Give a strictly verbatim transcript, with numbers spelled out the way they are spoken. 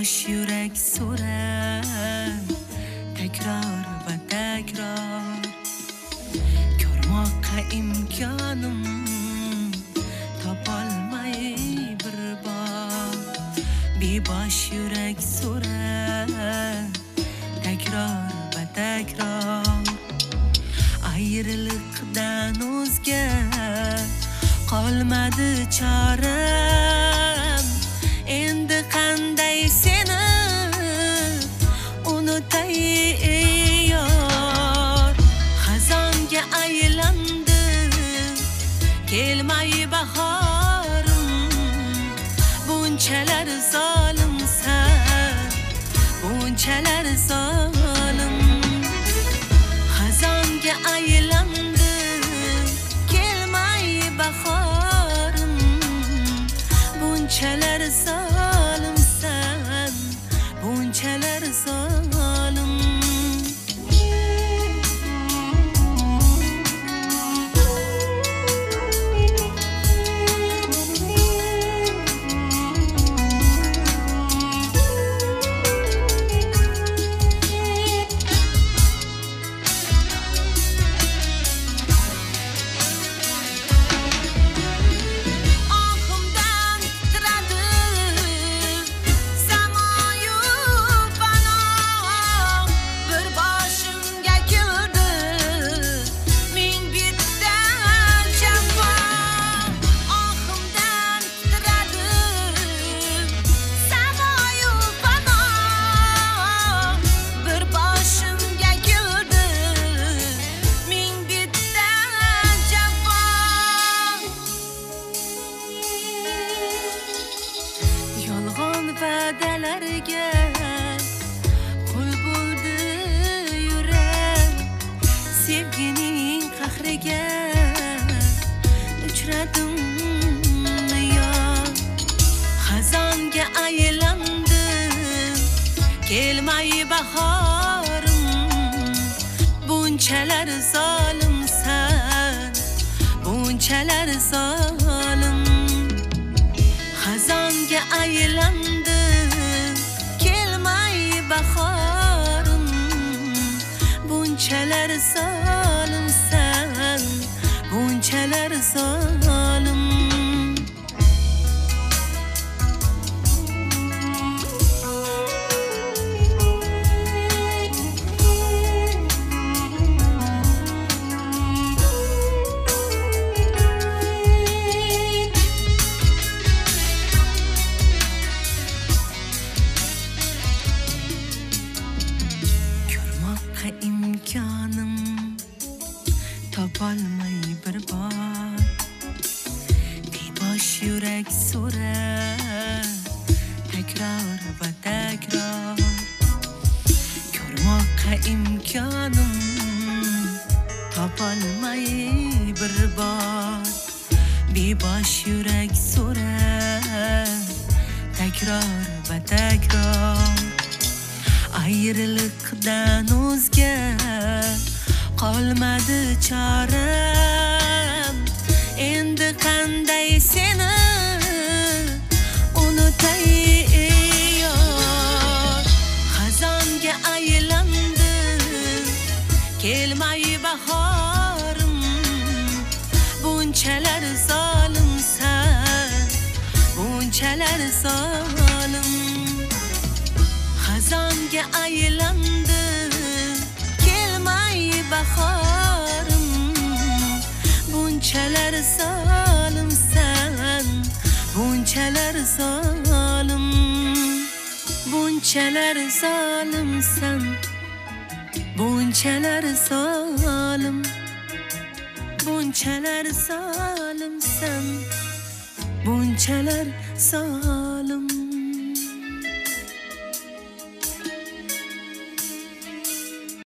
bosh yurak so'rar takror va takror ko'rmoqqa imkonim topolmay bir bor bebosh yurak so'rar takror va takror ayriliqdan o'zga qolmadi choram endi qanday seni unutay yor xazonga aylandi kelmay bahorim bunchalar zolimsan bunchalar zolim xazonga aylandi kelmay bahorim bunchalar zolimsan bunchalar zolim va'dalarga qul bo'ldi yurak sevgining qahriga uchradim yor xazonga aylandi kelmay bahorim bunchalar zolimsan bunchalar zolim xazonga aylandi kelmay bahorim bunchalar zolimsan bunchalar zolim imkonim topolmay bir bor bebosh yurak so'rar takror va takror ko'rmoqqa imkonim topolmay bir bor bebosh yurak so'rar takror va takror ayriliqdan o'zga qolmadi choram endi qanday seni unutay yor xazonga aylandi kelmay bahorim bunchalar zolimsan bunchalar zolim xazonga aylandi kelmay bahorim bunchalar zolimsan bunchalar zolim bunchalar zolimsan bunchalar zolim bunchalar zolimsan bunchalar zolim